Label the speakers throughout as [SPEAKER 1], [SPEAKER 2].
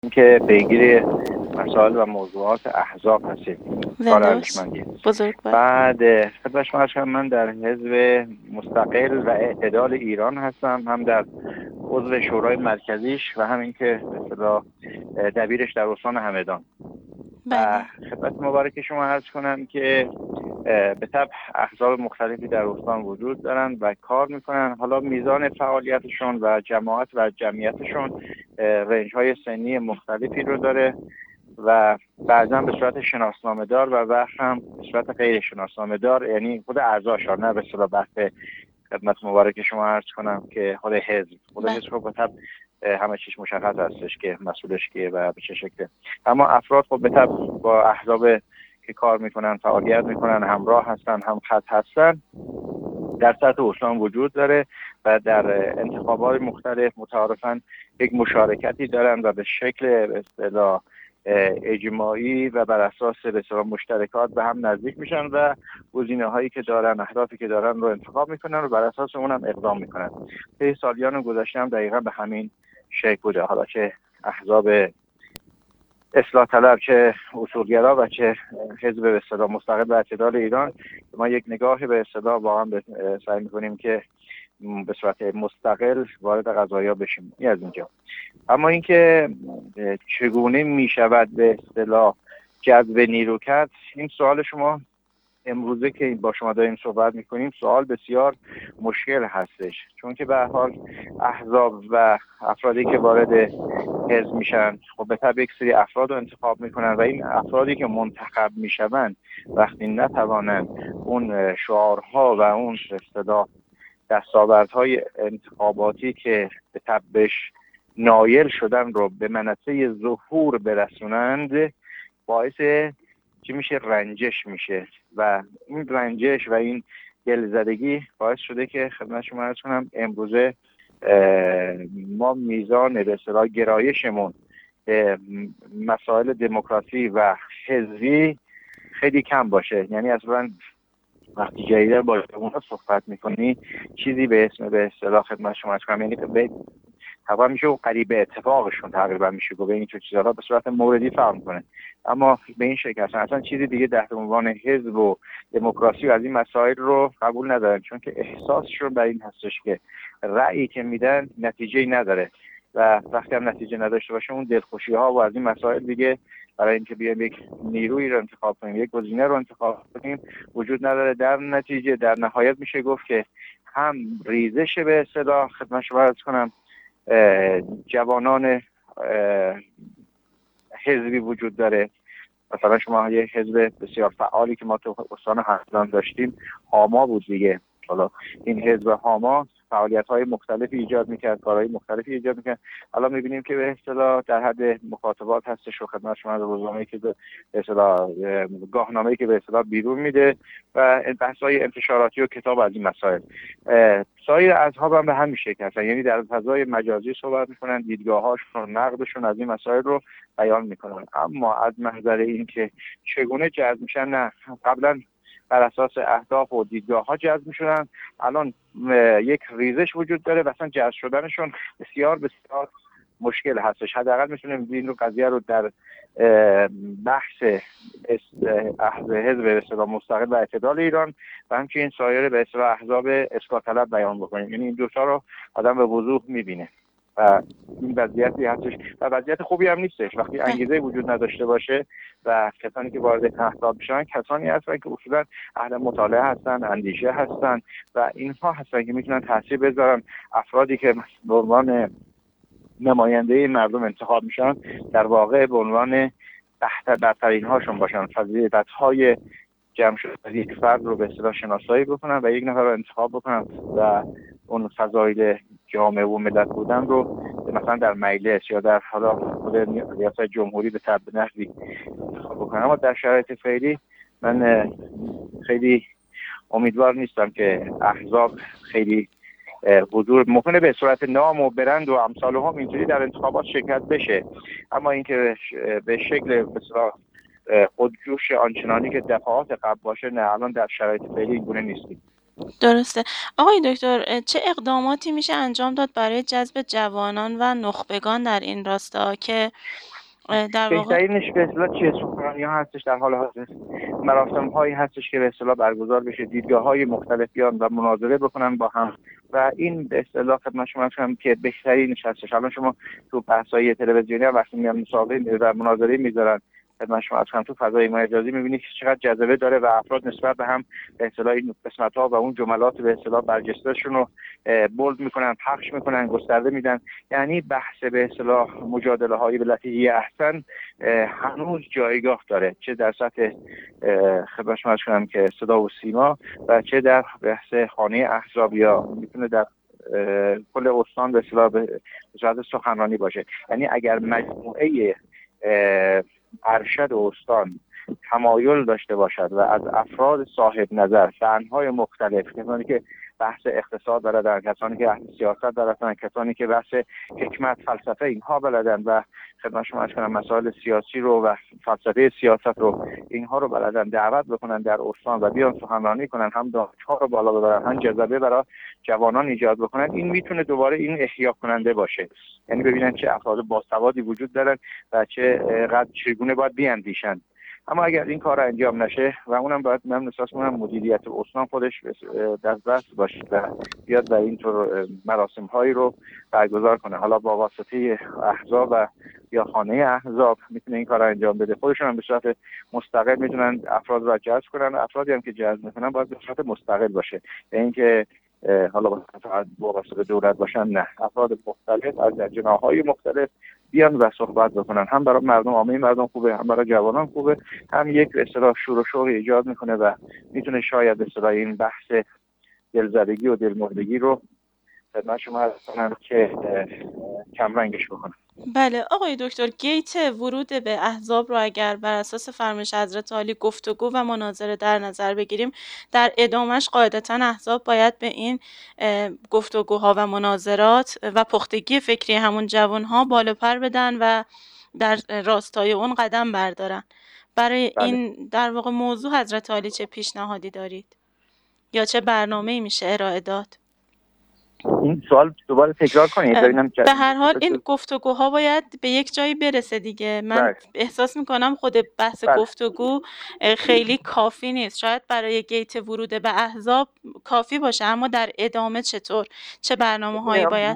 [SPEAKER 1] که پیگیر مسائل و موضوعات احزاب هستید. کار ارزشمندیه.
[SPEAKER 2] بزرگوار.
[SPEAKER 1] بعد خدمت شما عرض کنم من در حزب مستقل و اعتدال ایران هستم، هم در عضو شورای مرکزیش و هم اینکه مثلا دبیرش در استان همدان. و خدمت مبارک شما عرض کنم که به طبع احزاب مختلفی در استان وجود دارن و کار میکنن. حالا میزان فعالیتشون و جماعت و جمعیتشون رنج های سنی مختلفی رو داره و بعضا به صورت شناسنامه دار و وقت هم به صورت غیر شناسنامه دار، یعنی خود اعضاشون، نه به اصطلاح بحث خدمت مبارک شما عرض کنم که خود حزب خب به طبع همه چیز مشخص هستش که مسئولش کیه و به چه شکله. اما افراد خب به طبع با احزاب که کار میکنن، فعالیت میکنن، همراه هستن، هم خط هستن، در سطح استان وجود داره و در انتخابات مختلف متعارفاً یک مشارکتی دارن و به شکل به اصطلاح اجماعی و بر اساس به اصطلاح مشترکات به هم نزدیک میشن و گزینه‌هایی که دارن، اهدافی که دارن رو انتخاب میکنن و بر اساس اون هم اقدام میکنن. طی سالیان گذشته هم دقیقاً به همین شکل بوده. حالا چه احزاب اصلاح طلب، چه اصولگرا و چه حزب به اصطلاح مستقل و اعتدال ایران، ما یک نگاه به اصطلاح واقعا سعی میکنیم که به صورت مستقل وارد قضایا بشیم. این از اینجا. اما اینکه چگونه میشود به اصطلاح جذب نیرو کرد، این سوال شما امروزه که با شما داریم صحبت میکنیم سوال بسیار مشکل هستش، چون که به هر حال احزاب و افرادی که وارد حزب میشن خب به طبع یک سری افراد رو انتخاب میکنن و این افرادی که منتخب میشن وقتی نتوانند اون شعارها و اون اصطلاح دستاوردهای انتخاباتی که به طبعش نایل شدن رو به منصه ظهور برسونند، باعث چی میشه؟ رنجش میشه و این رنجش و این دلزدگی باعث شده که خدمت شما عرض کنم امروزه ما میزان به اصطلاح گرایشمون مسائل دموکراسی و حزبی خیلی کم باشه. یعنی اصلا وقتی جدیدا با اونها صحبت میکنی چیزی به اسم به اصطلاح خدمت شما عرض کنم، یعنی تقریبا میشه و قریب اتفاقشون تقریبا میشه گفت این تو چیزها به صورت موردی فهم کنه، اما به این شکل اصلا چیزی دیگه تحت عنوان حزب و دموکراسی و از این مسائل رو قبول ندارن، چون که احساسشون بر این هستش که رأیی که میدن نتیجه‌ای نداره و وقتی هم نتیجه نداشته باشه اون دلخوشی ها و از این مسائل دیگه برای اینکه بیایم یک نیرویی رو انتخاب کنیم، یک گزینه رو انتخاب کنیم وجود نداره. در نتیجه در نهایت میشه گفت که هم ریزش به اصطلاح خدمت شما عرض کنم جوانان حزبی وجود داره. مثلا شما یه حزب بسیار فعالی که ما تو استان همدان داشتیم هاما بود دیگه. حالا این حزب هاما فعالیت‌های مختلفی ایجاد می‌کرد، کارهای مختلفی ایجاد می‌کرد. حالا می‌بینیم که به اصطلاح در حد مخاطبات هستش و خدمت شما روزنامه‌ای که به اصطلاح گاهنامه‌ای که به اصطلاح بیرون میده و بحث‌های انتشاراتی و کتاب از این مسائل. سایر اصحاب هم به همین شکل هستن، یعنی در فضای مجازی صحبت می‌کنن، دیدگاه‌هاشون، نقدشون از این مسائل رو بیان می‌کنن. اما از منظر این که چگونه جذب میشن، نه، قبلا بر اساس اهداف و دیدگاه‌ها جذب می‌شدن، الان یک ریزش وجود داره و اصلا جذب شدنشون بسیار بسیار مشکل هستش. حداقل میتونیم این قضیه رو در بحث حزب به اصطلاح مستقل و اعتدال ایران و همچنین سایر به اصطلاح احزاب اصلاح طلب بیان بکنیم. یعنی این دو تا رو آدم به وضوح می‌بینه و این وضعیتی هستش و وضعیت خوبی هم نیستش. وقتی انگیزه وجود نداشته باشه و کسانی که وارد احزاب بشن کسانی هستن که اصولا اهل مطالعه هستن، اندیشه هستن و اینها هستن که میتونن تاثیر بذارن. افرادی که به عنوان نماینده مردم انتخاب میشن در واقع به عنوان برترین هاشون باشن، فضیلت‌های جمع شده یک فرد رو به اصطلاح شناسایی بکنن و یک نفر رو انتخاب بکنن و اون فضایل جامعه و ملت بودن رو مثلا در مجلس یا در حالا خود ریاست جمهوری به طب نحوی انتخاب بکنن. اما در شرایط فعلی من خیلی امیدوار نیستم که احزاب خیلی حضور ممکنه به صورت نام و برند و امثال هم اینجوری در انتخابات شرکت بشه، اما اینکه به شکل بسیار خودجوش آنچنانی که دفعات قبل باشه، نه، الان در شرایط فعلی این گونه نیستیم.
[SPEAKER 2] درسته. آقای دکتر، چه اقداماتی میشه انجام داد برای جذب جوانان و نخبگان در این راستا که در واقع
[SPEAKER 1] بهترینش به اصطلاح چه سخنرانی‌ها هستش در حال حاضر، مراسم‌هایی هستش که به اصطلاح برگزار بشه، دیدگاه‌های مختلف بیان و مناظره بکنن با هم و این به اصطلاح خدمت شما هم که بهترینش هستش. الان شما تو بحث‌های تلویزیونی هم وقتی میان مسابقه و مناظره میذارن خدمت شما هم تو فضای مجازی می‌بینید که چقدر جذبه داره و افراد نسبت به هم به اصطلاح این قسمت‌ها و اون جملات به اصطلاح برجسته‌شون رو بولد میکنن، پخش میکنن، گسترده میدن. یعنی بحث به اصطلاح مجادله‌های بالتي احسن هنوز جایگاه داره، چه در سطح خدمت شما کنم که صدا و سیما و چه در بحث خانه احزاب یا میتونه در کل استان به اصطلاح به صورت سخنرانی باشه. یعنی اگر مجموعه ارشد استان تمایل داشته باشد و از افراد صاحب نظر، فنهای مختلف، کسانی که بحث اقتصاد بلدن، کسانی که بحث سیاست بلدن، کسانی که بحث حکمت، فلسفه اینها بلدن و خدمت شما عرض کنم مسائل سیاسی رو و فلسفه سیاست رو اینها رو بلدن، دعوت بکنن در استان و بیان سخنرانی کنن، هم دانش‌ها رو بالا ببرن، هم جذبه برای جوانان ایجاد بکنن، این میتونه دوباره این احیا کننده باشه. یعنی ببینن چه افراد باسوادی وجود دارن و چگونه باید بیاندیشن. اما اگر این کار انجام نشه و اونم باید من احساس کنم مدیریت استان خودش در دست باشه و بیاد و اینطور مراسم هایی رو برگزار کنه، حالا با واسطه احزاب و یا خانه احزاب میتونه این کار انجام بده. خودشون هم به صورت مستقل میتونن افراد رو جذب کنن، افرادی هم که جذب میکنن باید به صورت مستقل باشه، یعنی اینکه حالا فقط وابسته به دولت باشن، نه، افراد مختلف از جناح‌های مختلف بیان و صحبت بکنن، هم برای مردم، عامه مردم خوبه، هم برای جوانان خوبه، هم یک به اصطلاح شور و شوق ایجاد میکنه و میتونه شاید به اصطلاح این بحث دلزدگی و دلمردگی رو خدمت شما عرض کنم که کم رنگش بکنه.
[SPEAKER 2] بله آقای دکتر، گیت ورود به احزاب رو اگر بر اساس فرمایش حضرت عالی گفتگو و مناظره در نظر بگیریم، در ادامش قاعدتا احزاب باید به این گفتگوها و مناظرات و پختگی فکری همون جوانها بالا پر بدن و در راستای اون قدم بردارن. برای این در واقع موضوع حضرت عالی چه پیشنهادی دارید یا چه برنامه‌ای میشه ارائه داد؟
[SPEAKER 1] این سوال دوباره تکرار کنید ببینم.
[SPEAKER 2] به هر حال این گفتگوها باید به یک جایی برسه دیگه. من احساس میکنم خود بحث گفتگو خیلی کافی نیست، شاید برای گیت ورود به احزاب کافی باشه، اما در ادامه چطور، چه برنامه هایی باید؟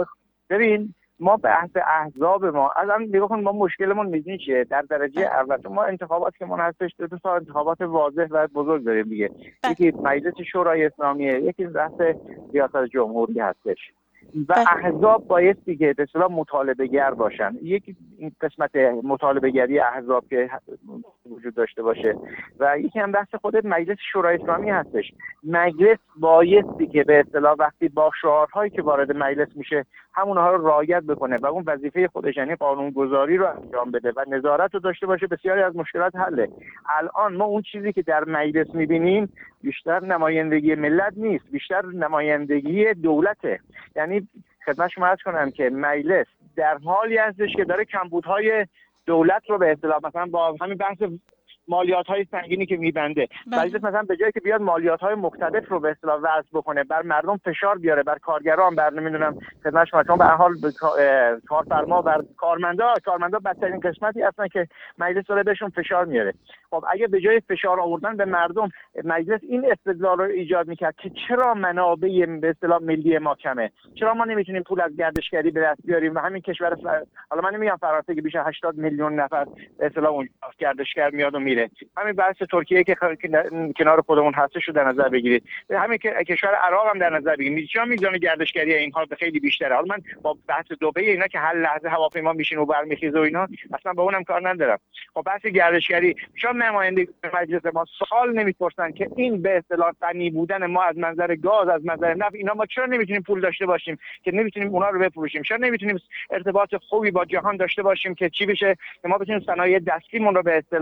[SPEAKER 1] ببین ما بحث احزاب ما الان نگاه کن، ما مشکلمون میدونی چیه؟ در درجه اول ما انتخابات که من هستش دو تا انتخابات واضح و بزرگ داریم دیگه، یکی مجلس شورای اسلامیه، یکی بحث ریاست جمهوری هستش و احزاب باید دیگه به اصطلاح مطالبه گر باشن. یک قسمت مطالبه گری احزاب که وجود داشته باشه و یکی هم بحث خود مجلس شورای اسلامی هستش. مجلس بایستی که به اصطلاح وقتی با شعارهایی که وارد مجلس میشه همونها رو رعایت بکنه و اون وظیفه خودش یعنی قانونگذاری رو انجام بده و نظارت رو داشته باشه، بسیاری از مشکلات حله. الان ما اون چیزی که در مجلس میبینیم بیشتر نمایندگی ملت نیست، بیشتر نمایندگی دولته. یعنی خدمت شما عرض کنم که مجلس در حالی هستش که داره کمبودهای دولت رو به اصطلاح مثلا با همین بحث مالیات‌های سنگینی که میبنده، مجلس مثلا به جایی که بیاد مالیات‌های مختلف رو به اصطلاح وضع بکنه، بر مردم فشار بیاره، بر کارگران، بر نمیدونم خدمت شما، چون به هر حال کارفرما، بر کارمندا بدترین قسمتی هستن که مجلس داره بهشون فشار میاره. خب اگه به جای فشار آوردن به مردم مجلس این استدلال رو ایجاد میکرد که چرا منابع به اصطلاح ملی ما کمه، چرا ما نمیتونیم پول از گردشگری به دست بیاریم و همین کشور حالا من نمیگم فرانسه که بیش از 80 میلیون نفر به اصطلاح اون گردشگر میاد و میره، همین بحث ترکیه که کنار خودمون هستش رو در نظر بگیرید، همین که کشور عراق هم در نظر بگیرید، چرا میزان گردشگری اینها خیلی بیشتره. حالا من با بحث دبی اینا که هر لحظه هواپیما میشین و برمیخیزه و اینا اصلا با اونم کار ندارم. خب بحث گردشگری چرا نماینده مجلس ما سوال نمیپرسن که این به اصطلاح غنی بودن ما از منظر گاز، از منظر نفت، اینا ما چرا نمیتونیم پول داشته باشیم که نمیتونیم اونا رو بفروشیم؟ چرا نمیتونیم ارتباط خوبی با جهان داشته باشیم که چی بشه که ما بتونیم صنایع دستیمون رو به اصطلاح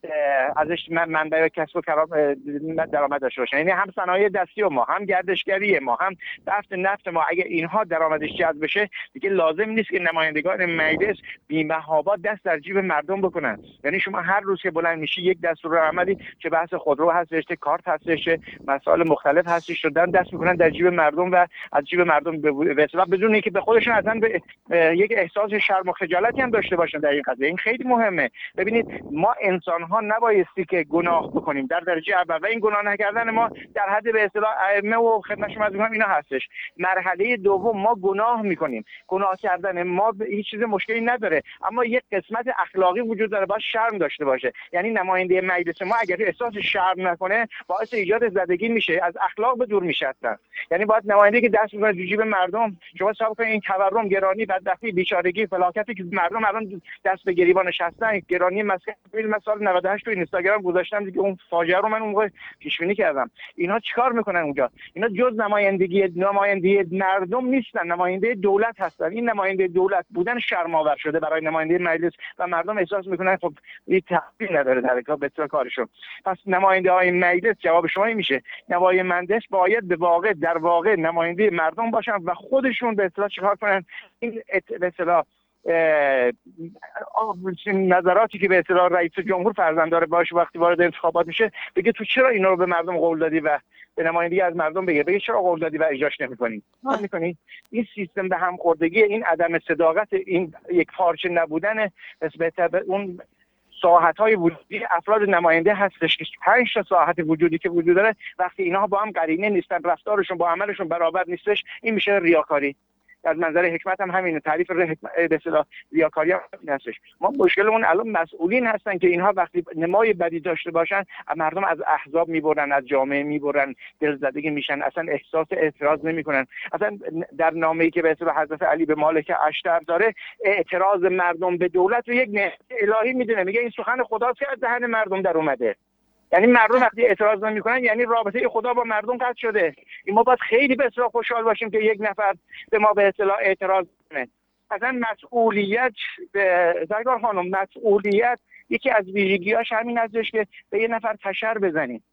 [SPEAKER 1] ازش منبع کسب و درآمد داشته باشن. یعنی هم صنایع دستی و ما، هم گردشگری ما، هم بحث نفت ما، اگه اینها درآمدش جذب بشه دیگه لازم نیست که نمایندگان مجلس بی‌محابا دست در جیب مردم بکنن. یعنی شما هر روز که بلند میشی یک دستورالعملی چه بحث خودرو هستش، چه کارت هستش، چه مسائل مختلف هستش شدن دست میکنن در جیب مردم و از جیب مردم به اصطلاح بدون اینکه به خودشون اصلا یک احساس شرم و خجالتی هم داشته باشن در این قضیه. این خیلی مهمه. ببینید ما انسان ها نبایستی که گناه بکنیم در درجه اول، و این گناه نکردن ما در حد به اصطلاح ائمه و خدمت شما میگم اینا هستش. مرحله دوم ما گناه میکنیم. گناه کردن ما هیچ چیز مشکلی نداره، اما یک قسمت اخلاقی وجود داره، باید شرم داشته باشه. یعنی نماینده مجلس ما اگر احساس شرم نکنه باعث ایجاد زدگی میشه، از اخلاق به دور میشه. یعنی باید نماینده که دست میکنه تو جیب مردم، شما حساب کنید این تورم، گرانی، بدبختی، بیچارگی، فلاکتی که مردم الان دست به گریبان نشستن، گرانی مسکن فیلم سال 98 تو اینستاگرام گذاشتم دیگه، اون فاجعه رو من اون موقع پیش بینی کردم. اینها چیکار میکنن اونجا؟ اینا جز نماینده مردم نیستن، نماینده دولت هستن. این نماینده دولت بودن شرم‌آور شده برای نماینده مجلس و مردم احساس میکنن خب این تحصیل نداره در کار کارشون. پس نماینده های مجلس جواب شما این میشه نماینده‌اش باید در واقع نماینده مردم باشن و خودشون به اصطلاح چیکار کنن؟ این به اصطلاح نظراتی که به اصطلاح رئیس جمهور فرزنددار باشه وقتی وارد انتخابات میشه بگه تو چرا اینا رو به مردم قول دادی و به نمایندگی از مردم بگه چرا قول دادی و اجراش نمی‌کنی؟ می‌کنی این سیستم به هم خوردگی، این عدم صداقت، این یک پارچه نبودن نسبت به اون ساحت‌های وجودی افراد نماینده هستش که 5 تا ساحت وجودی که وجود داره وقتی اینها با هم قرینه نیستن، رفتارشون با عملشون برابر نیستش، این میشه ریاکاری. از منظر حکمت هم همینه، تعریف به اصطلاح ریاکاری هم هستش. ما مشکلمون الان مسئولین هستن که اینها وقتی نمای بدی داشته باشن مردم از احزاب میبرن، از جامعه میبرن، دلزدگی میشن، اصلا احساس اعتراض نمیکنن. اصلا در نامه‌ای که به اصطلاح حضرت علی به مالک اشتر داره اعتراض مردم به دولت رو یک نعمت الهی میدونه، میگه این سخن خداست که از دهن مردم در اومده. یعنی مردم وقتی اعتراض نمی‌کنن یعنی رابطه خدا با مردم قطع شده. این ما باید خیلی به اصطلاح خوشحال باشیم که یک نفر به ما به اصطلاح اعتراض کنه. اصلا مسئولیت به زرگار خانم، مسئولیت یکی از ویژگی‌هاش همین هستش که به یه نفر تشر بزنیم.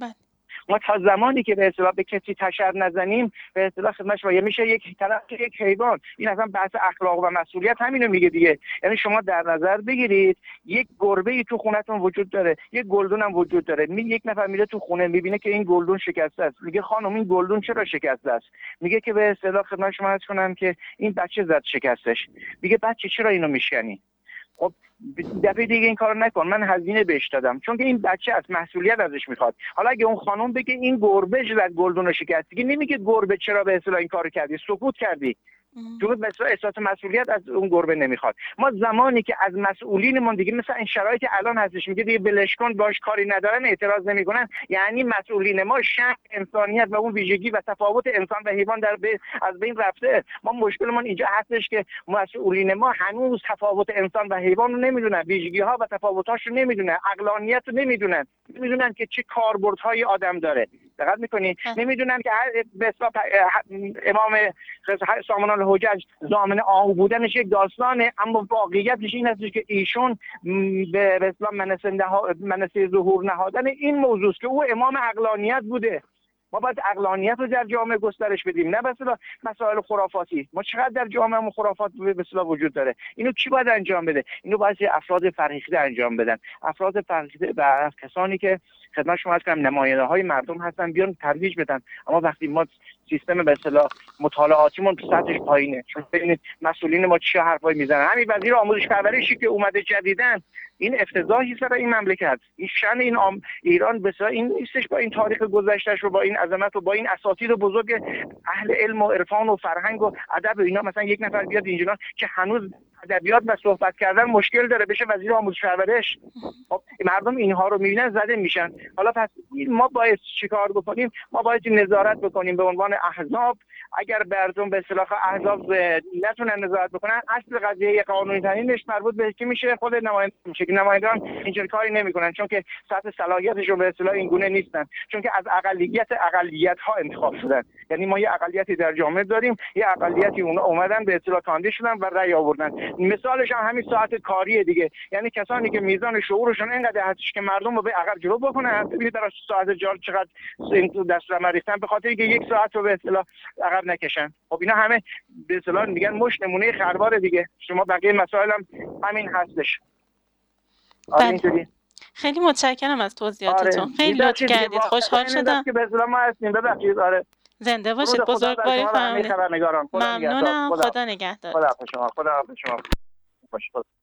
[SPEAKER 1] ما تا زمانی که به اصطلاح به کسی تشر نزنیم به اصطلاح خدمتش میشه یک طرف یک حیوان. این اصلا بحث اخلاق و مسئولیت همینو میگه دیگه. یعنی شما در نظر بگیرید یک گربه‌ای تو خونتون وجود داره، یک گلدون هم وجود داره. یک نفر میره تو خونه میبینه که این گلدون شکسته است، میگه خانم این گلدون چرا شکسته است؟ میگه که به اصطلاح خدمت شما عرض کنم که این بچه زد شکستش. میگه بچه چرا اینو میشکنی؟ خب دفعه دیگه این کارو نکن، من هزینه بهش دادم، چون که این بچه از مسئولیت ازش میخواد. حالا اگه اون خانم بگه این گربه زد گلدون رو شکست، دیگه نمیگه گربه چرا به اصطلاح این کارو کردی، سکوت کردی. چون مثلا احساس مسئولیت از اون گربه نمیخواد. ما زمانی که از مسئولینمون دیگه مثلا این شرایط الان هستش میگه دیگه بلش کن باش کاری ندارن، اعتراض نمیکنن، یعنی مسئولین ما شأن انسانیت و اون ویژگی و تفاوت انسان و حیوان از بین رفته. ما مشکلمون اینجا هستش که مسئولین ما هنوز تفاوت انسان و حیوان رو نمیدونن، ویژگی ها و تفاوت‌هاش رو نمیدونن، عقلانیت رو نمیدونن که چه کاربردهای آدم داره. دقت میکنی؟ نمیدونن که به اصطلاح امام سامان الحجج ضامن آهو بودنش یک داستانه، اما واقعیتش این هستش که ایشون به اصطلاح منصه ظهور نهادن این موضوع است که او امام عقلانیت بوده. ما باید عقلانیت رو در جامعه گسترش بدیم، نه مثلا مسائل خرافاتی. ما چقدر در جامعه خرافات به اصطلاح وجود داره، اینو کی باید انجام بده؟ اینو باید افراد فرهیخته انجام بدن، افراد فرهیخته و کسانی که خدمت شما عرض کنم نماینده‌های مردم هستن بیان ترویج بدن. اما وقتی ما سیستم به اصطلاح مطالعاتیمون سطحش پایینه، چون ببینید مسئولین ما چه حرفایی میزنن. همین وزیر آموزش پرورشی که اومده جدیدن، این افتضاحی سر این مملکت، این شأن این ایران بسیار این نیستش با این تاریخ گذشتهش و با این عظمت و با این اساتید بزرگ اهل علم و عرفان و فرهنگ و ادب و اینا، مثلا یک نفر بیاد اینجوری که هنوز ادبیات و صحبت کردن مشکل داره بشه وزیر آموزش پرورش. خب مردم اینها رو میبینن زده میشن. حالا پس ما باید چیکار بکنیم؟ ما باید نظارت بکنیم به عنوان احزاب. اگر مردم به اصطلاح احزاب نتونن نظارت بکنن، اصل قضیه قانونی ترینش مربوط به کی میشه؟ خود نماینده میشه که نمایندگان اینجوری کاری نمیکنن، چون که سطح صلاحیتشون به اصطلاح این گونه نیستن، چون که از اقلیت ها انتخاب شدن. یعنی ما یه اقلیتی در جامعه داریم، یه اقلیتی اونا اومدن به اصطلاح کاندید شدن و رأی آوردن. مثالش هم همین ساعت کاریه دیگه. یعنی کسانی که میزان شعورشون اینقدر هستش که مردم رو به عقب جلو بکنن، ببینید در ساعت جار چقدر این دست ریختن به خاطر اینکه یک ساعت رو به اصطلاح عقب نکشن. خب اینا همه به اصطلاح میگن مش نمونه خروار دیگه. شما بقیه مسائل هم همین هستش.
[SPEAKER 2] بله. خیلی متشکرم از توضیحاتتون. خیلی لطف کردید. خوشحال شدم
[SPEAKER 1] که به اصطلاح ما هستیم. ببخشید.
[SPEAKER 2] زنده باشید. بزرگواری فرمودید. ممنونم. خدا نگهدار.
[SPEAKER 1] خدا حافظ شما.